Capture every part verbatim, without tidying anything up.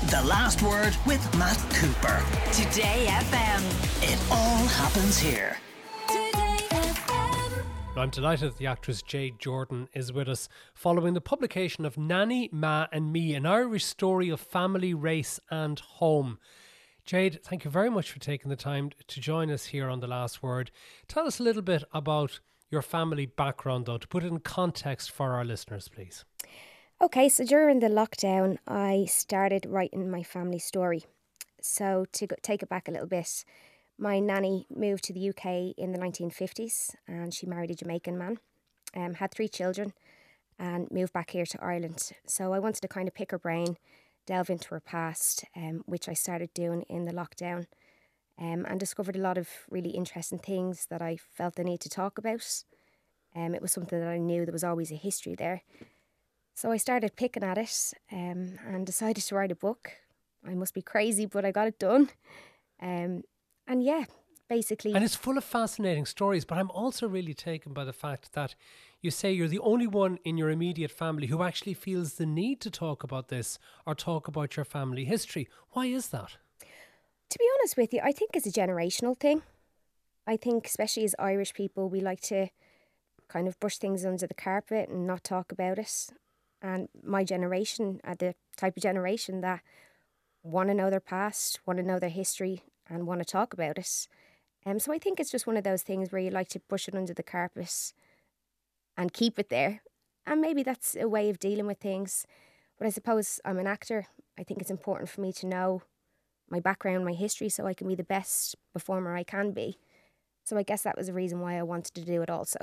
The Last Word with Matt Cooper. Today F M. It all happens here. Today F M. I'm delighted that the actress Jade Jordan is with us following the publication of Nanny, Ma and Me, an Irish story of family, race and home. Jade, thank you very much for taking the time to join us here on The Last Word. Tell us a little bit about your family background, though, to put it in context for our listeners, please. Okay, so during the lockdown, I started writing my family story. So to go, take it back a little bit, my nanny moved to the U K in the nineteen fifties and she married a Jamaican man, um, had three children and moved back here to Ireland. So I wanted to kind of pick her brain, delve into her past, um, which I started doing in the lockdown, um, and discovered a lot of really interesting things that I felt the need to talk about. Um, it was something that I knew there was always a history there. So I started picking at it um, and decided to write a book. I must be crazy, but I got it done. Um, and yeah, basically... And it's full of fascinating stories, but I'm also really taken by the fact that you say you're the only one in your immediate family who actually feels the need to talk about this or talk about your family history. Why is that? To be honest with you, I think it's a generational thing. I think especially as Irish people, we like to kind of brush things under the carpet and not talk about it. And my generation are the type of generation that want to know their past, want to know their history and want to talk about it. Um, so I think it's just one of those things where you like to push it under the carpet and keep it there. And maybe that's a way of dealing with things. But I suppose I'm an actor. I think it's important for me to know my background, my history, so I can be the best performer I can be. So I guess that was the reason why I wanted to do it also.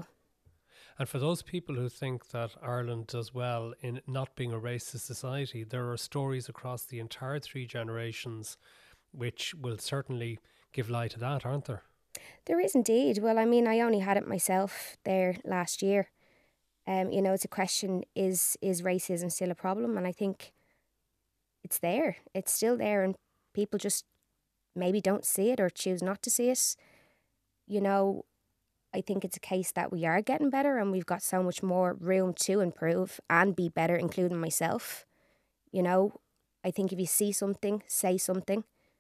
And for those people who think that Ireland does well in not being a racist society, there are stories across the entire three generations which will certainly give light to that, aren't there? There is indeed. Well, I mean, I only had it myself there last year. Um, you know, it's a question, is is racism still a problem? And I think it's there. It's still there and people just maybe don't see it or choose not to see it. You know, I think it's a case that we are getting better and we've got so much more room to improve and be better, including myself. You know, I think if you see something, say something.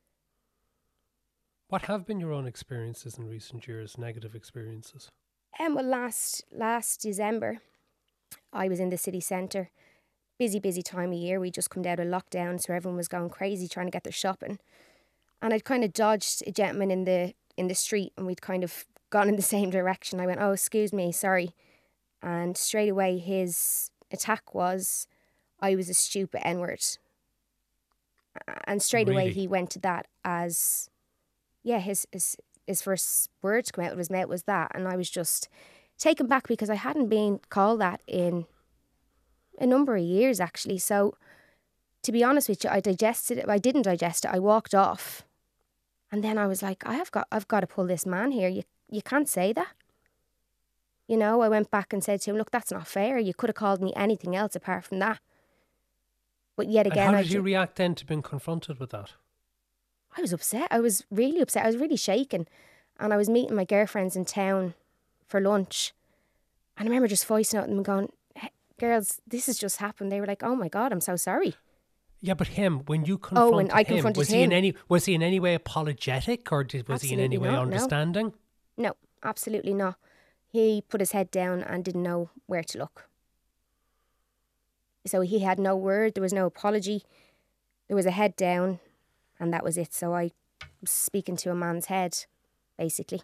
What have been your own experiences in recent years, negative experiences? Um, well, last, last December, I was in the city centre. Busy, busy time of year. We just come out of lockdown, so everyone was going crazy trying to get their shopping. And I'd kind of dodged a gentleman in the in the street and we'd kind of gone in the same direction. I went, oh, excuse me, sorry. And straight away his attack was, I was a stupid N-word. And straight Really? away he went to that as, yeah, his, his, his first word to come out of his mouth was that. And I was just taken back because I hadn't been called that in a number of years, actually. So to be honest with you, I digested it. I didn't digest it. I walked off. And then I was like, I have got, I've got to pull this man here. You You can't say that. You know, I went back and said to him, look, that's not fair. You could have called me anything else apart from that. But yet again... And how I did you ju- react then to being confronted with that? I was upset. I was really upset. I was really shaken. And I was meeting my girlfriends in town for lunch. And I remember just voicing out at them and going, hey, girls, this has just happened. They were like, oh my God, I'm so sorry. Yeah, but him, when you confronted Oh, when I him, confronted was he in him. any was he in any way apologetic or did, was he in any Absolutely way not, no. understanding? No, absolutely not. He put his head down and didn't know where to look. So he had no word, there was no apology. There was a head down and that was it. So I was speaking to a man's head, basically.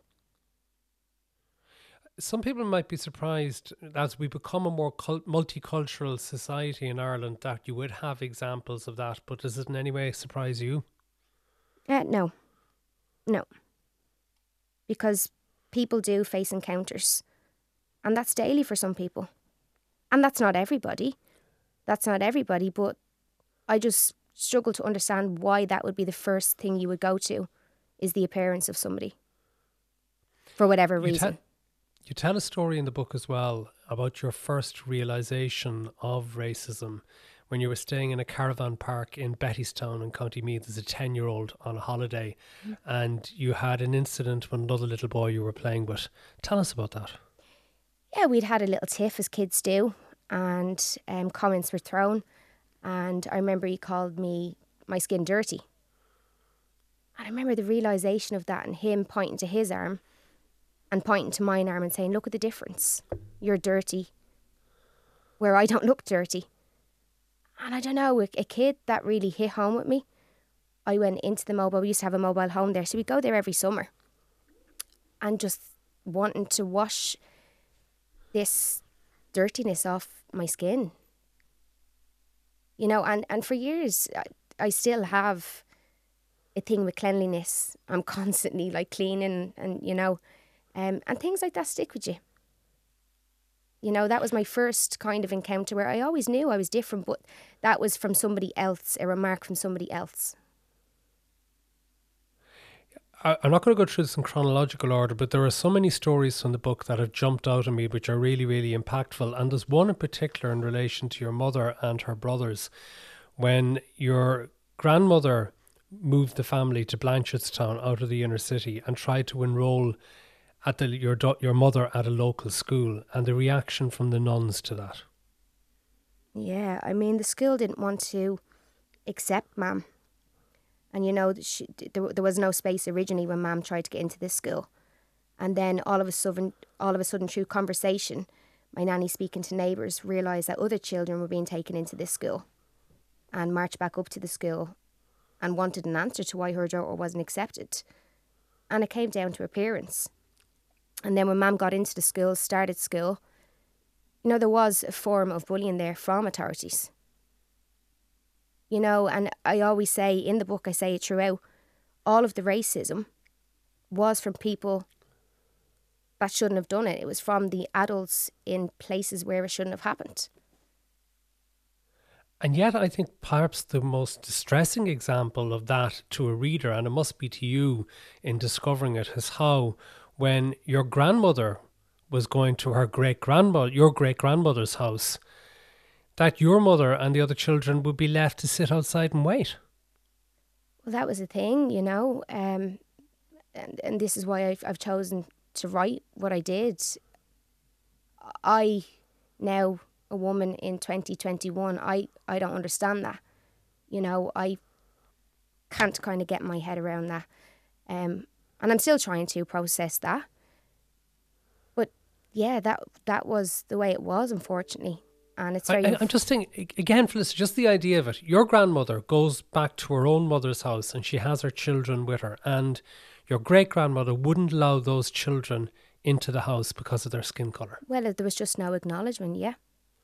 Some people might be surprised as we become a more cult- multicultural society in Ireland that you would have examples of that, but does it in any way surprise you? Uh, no. No. Because people do face encounters. And that's daily for some people. And that's not everybody. That's not everybody, but I just struggle to understand why that would be the first thing you would go to, is the appearance of somebody. For whatever You reason. te- you tell a story in the book as well about your first realisation of racism when you were staying in a caravan park in Bettystown in County Meath as a ten-year-old on a holiday, mm. and you had an incident with another little boy you were playing with. Tell us about that. Yeah, we'd had a little tiff, as kids do, and um, comments were thrown. And I remember he called me my skin dirty. And I remember the realisation of that and him pointing to his arm and pointing to mine arm and saying, look at the difference. You're dirty where I don't look dirty. And I don't know, a, a kid that really hit home with me. I went into the mobile, we used to have a mobile home there, so we'd go there every summer. And just wanting to wash this dirtiness off my skin. You know, and, and for years, I, I still have a thing with cleanliness. I'm constantly like cleaning and, you know, um, and things like that stick with you. You know, that was my first kind of encounter where I always knew I was different, but that was from somebody else, a remark from somebody else. I- I'm not going to go through this in chronological order, but there are so many stories from the book that have jumped out at me, which are really, really impactful. And there's one in particular in relation to your mother and her brothers. When your grandmother moved the family to Blanchardstown out of the inner city and tried to enroll at the, your do- your mother at a local school, and the reaction from the nuns to that. Yeah, I mean, the school didn't want to accept Mam. And, you know, she, there, there was no space originally when Mam tried to get into this school. And then all of a sudden, all of a sudden through conversation, my nanny speaking to neighbours realised that other children were being taken into this school and marched back up to the school and wanted an answer to why her daughter wasn't accepted. And it came down to appearance. And then when Mam got into the school, started school, you know, there was a form of bullying there from authorities. You know, and I always say in the book, I say it throughout, all of the racism was from people that shouldn't have done it. It was from the adults in places where it shouldn't have happened. And yet I think perhaps the most distressing example of that to a reader, and it must be to you in discovering it, is how when your grandmother was going to her great-grandmother, your great-grandmother's house, that your mother and the other children would be left to sit outside and wait. Well, that was a thing, you know, um, and, and this is why I've, I've chosen to write what I did. I, now a woman in twenty twenty-one, I, I don't understand that. You know, I can't kind of get my head around that. Um, and I'm still trying to process that. But yeah, that that was the way it was, unfortunately. And it's very... I, I'm just thinking, again, Felicity, just the idea of it. Your grandmother goes back to her own mother's house and she has her children with her. And your great-grandmother wouldn't allow those children into the house because of their skin colour. Well, there was just no acknowledgement, yeah.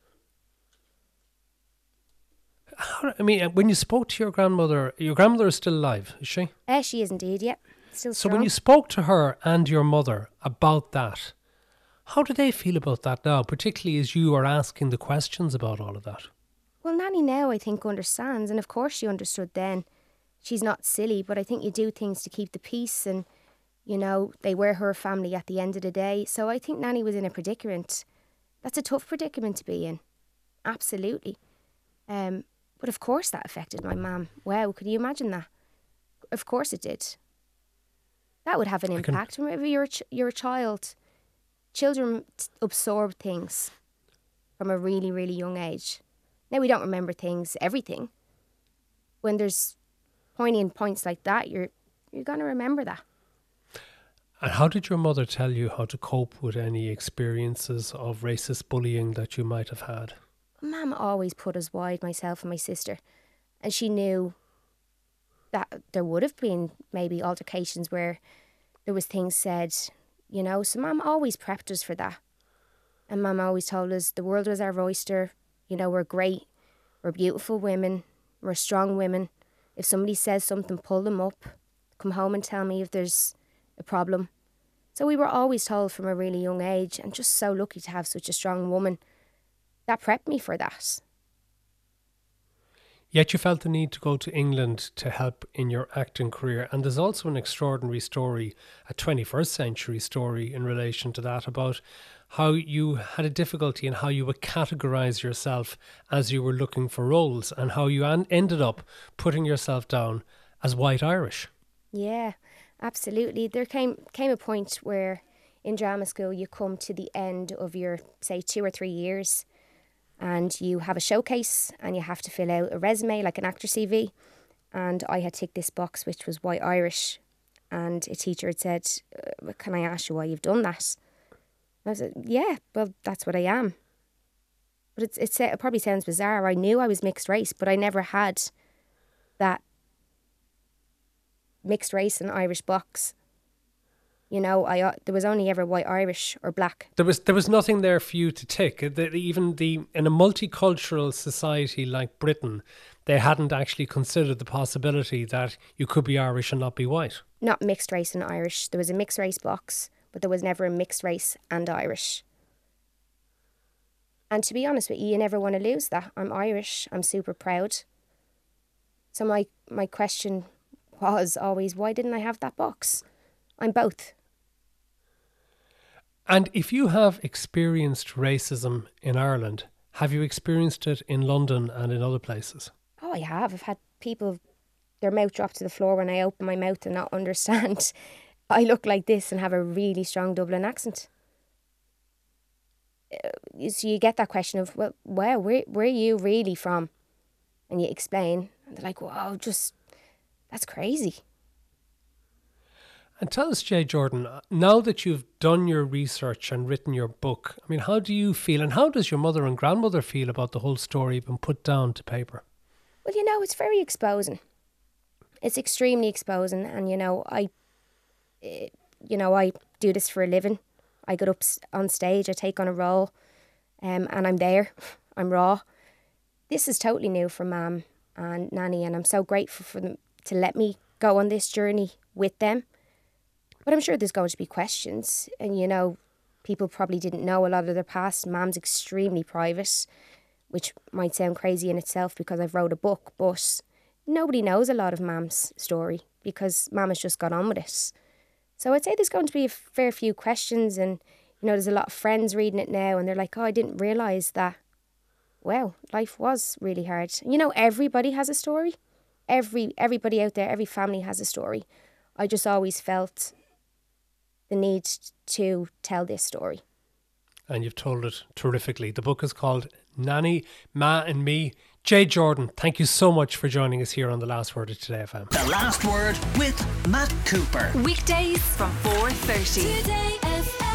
How, I mean, when you spoke to your grandmother, your grandmother is still alive, is she? Uh, she is indeed, yeah. Still So strong. when you spoke to her and your mother about that, how do they feel about that now, particularly as you are asking the questions about all of that? Well, Nanny now, I think, understands. And of course she understood then. She's not silly, but I think you do things to keep the peace. And, you know, they were her family at the end of the day. So I think Nanny was in a predicament. That's a tough predicament to be in. Absolutely. Um, but of course that affected my mum. Wow, could you imagine that? Of course it did. That would have an I can- impact. Whenever you're a, ch- you're a child... Children t- absorb things from a really, really young age. Now, we don't remember things, everything. When there's poignant points like that, you're you're going to remember that. And how did your mother tell you how to cope with any experiences of racist bullying that you might have had? Mum always put us wide, myself and my sister. And she knew that there would have been maybe altercations where there was things said, you know. So Mum always prepped us for that. And Mum always told us the world was our oyster. You know, we're great. We're beautiful women. We're strong women. If somebody says something, pull them up. Come home and tell me if there's a problem. So we were always told from a really young age, and just so lucky to have such a strong woman that prepped me for that. Yet you felt the need to go to England to help in your acting career. And there's also an extraordinary story, a twenty-first century story in relation to that, about how you had a difficulty in how you would categorise yourself as you were looking for roles, and how you an- ended up putting yourself down as white Irish. Yeah, absolutely. There came came a point where in drama school you come to the end of your, say, two or three years, and you have a showcase and you have to fill out a resume like an actor C V, and I had ticked this box, which was white Irish, and a teacher had said, uh, can I ask you why you've done that? I was like, yeah, well, that's what I am. But it's, it's, it probably sounds bizarre. I knew I was mixed race, but I never had that mixed race and Irish box. You know, I uh, there was only ever white Irish or black. There was there was nothing there for you to tick. The, even the in a multicultural society like Britain, they hadn't actually considered the possibility that you could be Irish and not be white. Not mixed race and Irish. There was a mixed race box, but there was never a mixed race and Irish. And to be honest with you, you never want to lose that. I'm Irish. I'm super proud. So my my question was always, why didn't I have that box? I'm both. And if you have experienced racism in Ireland, have you experienced it in London and in other places? Oh, I have. I've had people, their mouth drop to the floor when I open my mouth and not understand. I look like this and have a really strong Dublin accent. So you get that question of, well, wow, where, where are you really from? And you explain, and they're like, wow, just, that's crazy. And tell us, Jay Jordan, now that you've done your research and written your book, I mean, how do you feel and how does your mother and grandmother feel about the whole story being put down to paper? Well, you know, it's very exposing. It's extremely exposing. And, you know, I, you know, I do this for a living. I get up on stage, I take on a role, um, and I'm there. I'm raw. This is totally new for Mum and Nanny, and I'm so grateful for them to let me go on this journey with them. But I'm sure there's going to be questions. And, you know, people probably didn't know a lot of their past. Mum's extremely private, which might sound crazy in itself because I've wrote a book. But nobody knows a lot of Mum's story because Mum has just got on with it. So I'd say there's going to be a fair few questions. And, you know, there's a lot of friends reading it now and they're like, oh, I didn't realise that, wow, life was really hard. You know, everybody has a story. Every Everybody out there, every family has a story. I just always felt the need to tell this story. And you've told it terrifically. The book is called Nanny, Ma and Me. Jay Jordan, thank you so much for joining us here on The Last Word of Today F M. The Last Word with Matt Cooper. Weekdays from four thirty. Today F M.